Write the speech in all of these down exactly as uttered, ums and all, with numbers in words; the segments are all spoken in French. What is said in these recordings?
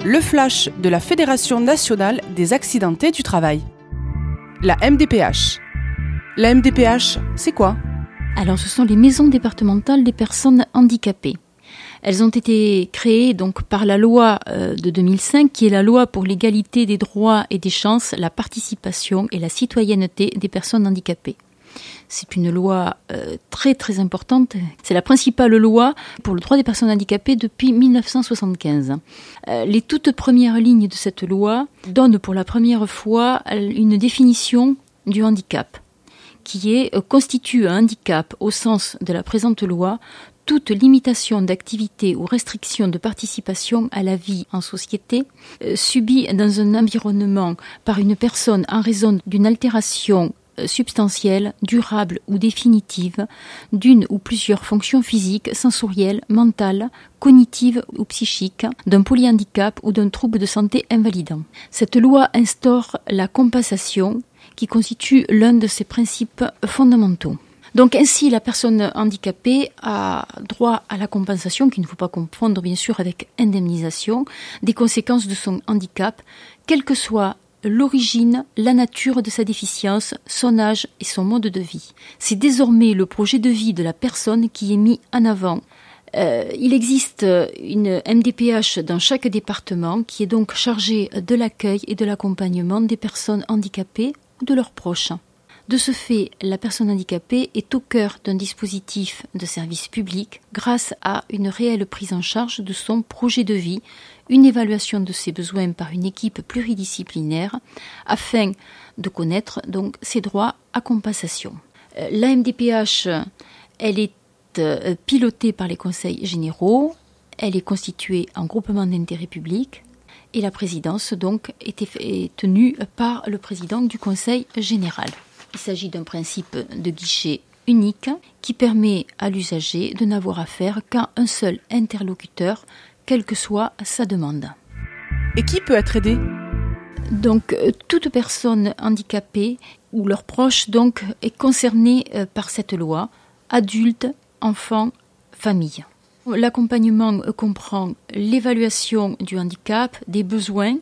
Le flash de la Fédération nationale des accidentés du travail. La M D P H. La M D P H, c'est quoi ? Alors, ce sont les maisons départementales des personnes handicapées. Elles ont été créées donc par la loi euh, de deux mille cinq, qui est la loi pour l'égalité des droits et des chances, la participation et la citoyenneté des personnes handicapées. C'est une loi euh, très très importante. C'est la principale loi pour le droit des personnes handicapées depuis mille neuf cent soixante-quinze. Euh, les toutes premières lignes de cette loi donnent pour la première fois une définition du handicap, qui est euh, constitue un handicap au sens de la présente loi toute limitation d'activité ou restriction de participation à la vie en société euh, subie dans un environnement par une personne en raison d'une altération substantielle, durable ou définitive d'une ou plusieurs fonctions physiques, sensorielles, mentales, cognitives ou psychiques, d'un polyhandicap ou d'un trouble de santé invalidant. Cette loi instaure la compensation qui constitue l'un de ses principes fondamentaux. Donc ainsi, la personne handicapée a droit à la compensation, qu'il ne faut pas confondre bien sûr avec indemnisation, des conséquences de son handicap, quel que soit l'origine, la nature de sa déficience, son âge et son mode de vie. C'est désormais le projet de vie de la personne qui est mis en avant. Euh, il existe une M D P H dans chaque département qui est donc chargée de l'accueil et de l'accompagnement des personnes handicapées ou de leurs proches. De ce fait, la personne handicapée est au cœur d'un dispositif de service public grâce à une réelle prise en charge de son projet de vie, une évaluation de ses besoins par une équipe pluridisciplinaire afin de connaître donc ses droits à compensation. La M D P H, elle est pilotée par les conseils généraux, elle est constituée en groupement d'intérêt public et la présidence donc est tenue par le président du conseil général. Il s'agit d'un principe de guichet unique qui permet à l'usager de n'avoir affaire qu'à un seul interlocuteur, quelle que soit sa demande. Et qui peut être aidé ? Donc, toute personne handicapée ou leurs proches donc, est concernée par cette loi, adultes, enfants, familles. L'accompagnement comprend l'évaluation du handicap, des besoins,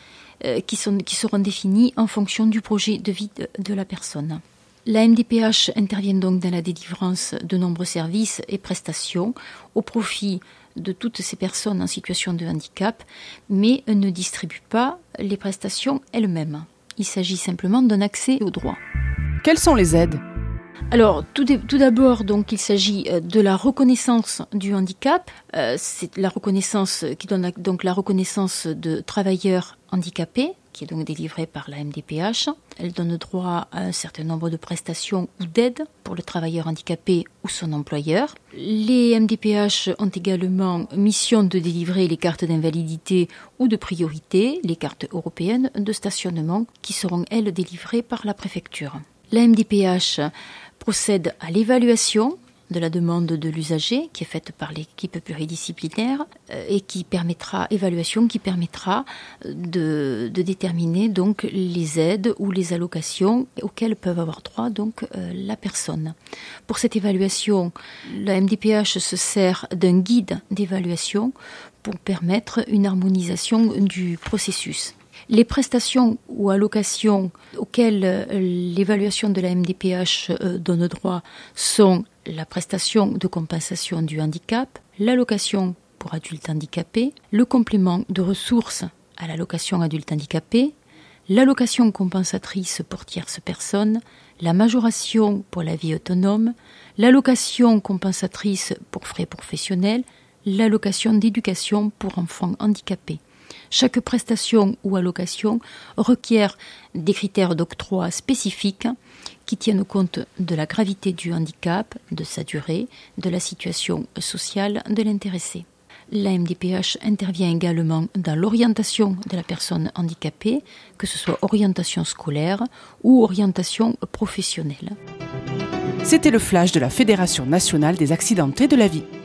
Qui, sont, qui seront définis en fonction du projet de vie de, de la personne. La M D P H intervient donc dans la délivrance de nombreux services et prestations au profit de toutes ces personnes en situation de handicap, mais ne distribue pas les prestations elles-mêmes. Il s'agit simplement d'un accès aux droits. Quelles sont les aides ? Alors, tout, d- tout d'abord, donc, il s'agit de la reconnaissance du handicap. Euh, c'est la reconnaissance qui donne la, donc la reconnaissance de travailleurs handicapés, qui est donc délivrée par la M D P H. Elle donne droit à un certain nombre de prestations ou d'aides pour le travailleur handicapé ou son employeur. Les M D P H ont également mission de délivrer les cartes d'invalidité ou de priorité, les cartes européennes de stationnement, qui seront, elles, délivrées par la préfecture. La M D P H procède à l'évaluation de la demande de l'usager qui est faite par l'équipe pluridisciplinaire euh, et qui permettra, évaluation qui permettra de, de déterminer donc les aides ou les allocations auxquelles peuvent avoir droit donc euh, la personne. Pour cette évaluation, la M D P H se sert d'un guide d'évaluation pour permettre une harmonisation du processus. Les prestations ou allocations auxquelles l'évaluation de la M D P H donne droit sont la prestation de compensation du handicap, l'allocation pour adultes handicapés, le complément de ressources à l'allocation adulte handicapé, l'allocation compensatrice pour tierces personnes, la majoration pour la vie autonome, l'allocation compensatrice pour frais professionnels, l'allocation d'éducation pour enfants handicapés. Chaque prestation ou allocation requiert des critères d'octroi spécifiques qui tiennent compte de la gravité du handicap, de sa durée, de la situation sociale de l'intéressé. La M D P H intervient également dans l'orientation de la personne handicapée, que ce soit orientation scolaire ou orientation professionnelle. C'était le flash de la Fédération nationale des accidentés de la vie.